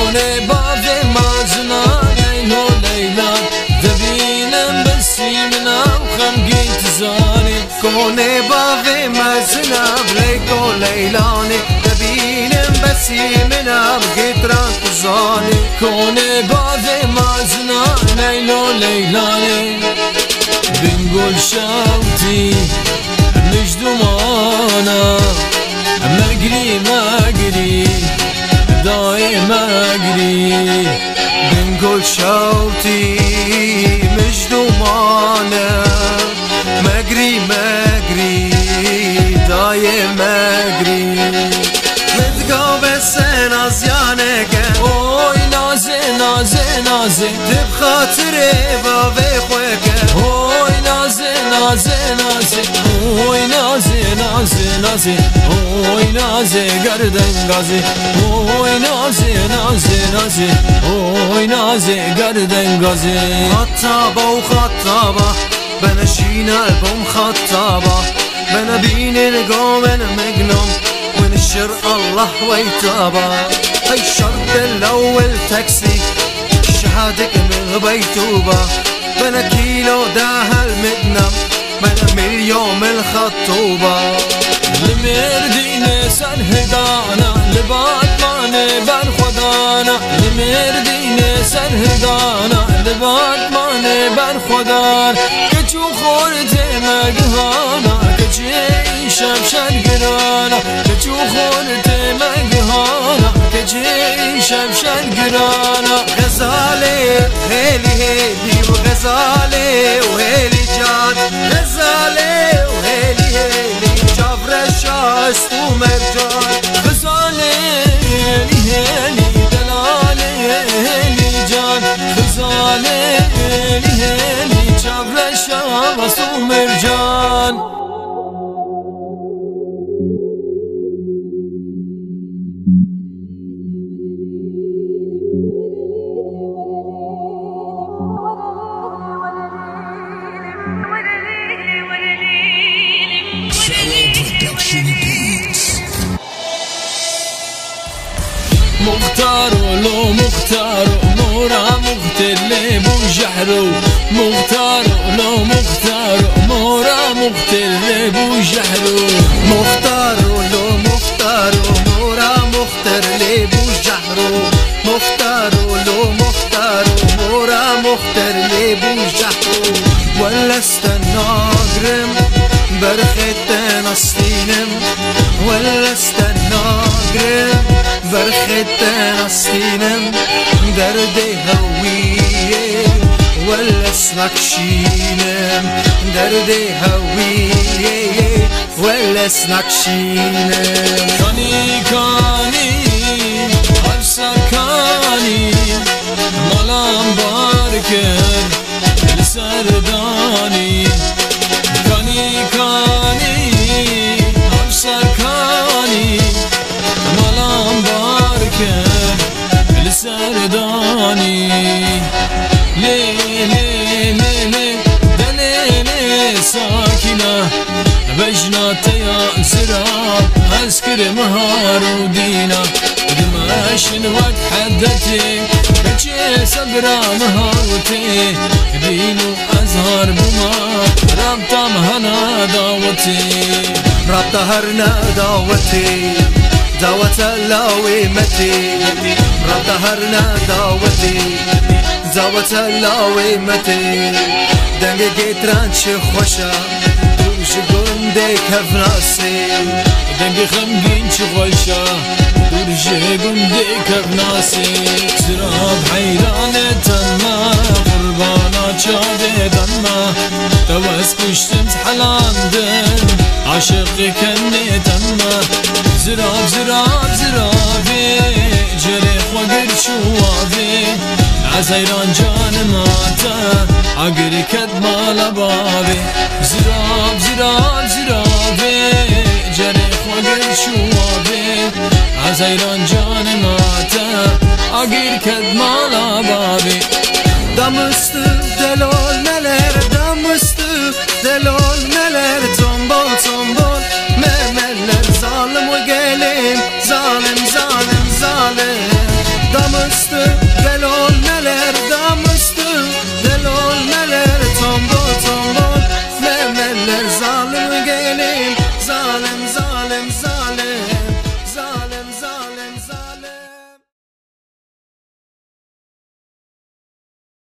کنه باف مازنا لیلا لیلا دبینم بسیمنا و خمگی تزانی کنه باف مازنا لیلا لیلانی دبینم بسیمنا و گیتران تزانی کنه باف مازنا لیلا لیلانی بنقول شوتي مجدومانا مقري مقري دايم مقري بنقول شوتي مجدومانا مقري مقري دايم مقري متقابل سنة زيانك اوي نازي نازي نازي تبخاطري بابي خويك اوي نازي نازي نازي اوي نازي نازي نازي اوي نازي قردن غازي اوي نازي نازي نازي اوي نازي قردن غازي خطابة وخطابة بنشينا البوم خطابة بنا بين القوم انا مجنون ونشر الله ويتابة هاي الشرط الاول تاكسي شهادك من بيتوبة بنا كيلو داها المدنم بنا مليون الخطوبة لمردين سر هدانا لبعد ما نبر خدانا لمردين سر هدانا لبعد ما نبر خدانا كچو خورت مگهانا كچي شمشن گرانا كچو خورت مگهانا كچي شمشن گرانا غزالي هيلي هيلي وغزالي وهيلي جاد غزالي وهيلي هيلي جبر الشاست ومرجان غزالي هيلي هيلي دلالي هيلي جان غزالي هيلي هيلي جبر الشاست ومرجان مختارو لو مختارو مورا مختل بو جحرو مختارو لو مختارو مورا مختل بو جحرو مختارو لو مختارو مورا مختر لي بو جحرو مختارو لو مختارو مورا مختر لي بو جحرو ولا استناقرم برخت نصينم ولا استناقرم برخت نصينم دردي هويه ولا سنكشينم دردي هويه ولا سنكشينم كاني كاني عرسا كاني ملام باركر لسرداني كاني كاني عرسا كاني ملام باركر لسرداني لي لي لي لي دليلي ساكنة بجنات يا زرا أذكر مهار ودينا دمشن وتحدتي بجي صبرا مهاوتي دينو أزهر بما ربطة مهنا داوتي ربطة هرنا داوتي دعوة الله متي ربطة هرنا داوتي دعوة الله متي دنگ گیتران چه خوشا دوش گنده کف ناسی دنگ خمگین چه خوشا دوش گنده کف ناسی سراب حیران تنما قربانا چاده دنما توس کشتم حلاندن عاشق کنه تنما زراب زراب زرابي جريح وقر شوافي عزيران جان ماتا عقر كدما لبابي زراب زراب زرابي جريح وقر شوافي عزيران جان ماتا عقر كدما لبابي دمستı delol neler damıstı delol neler tombol tombol memeller zalim o gelin zalim zalim zalim damıstı ظالم گلیم ظالم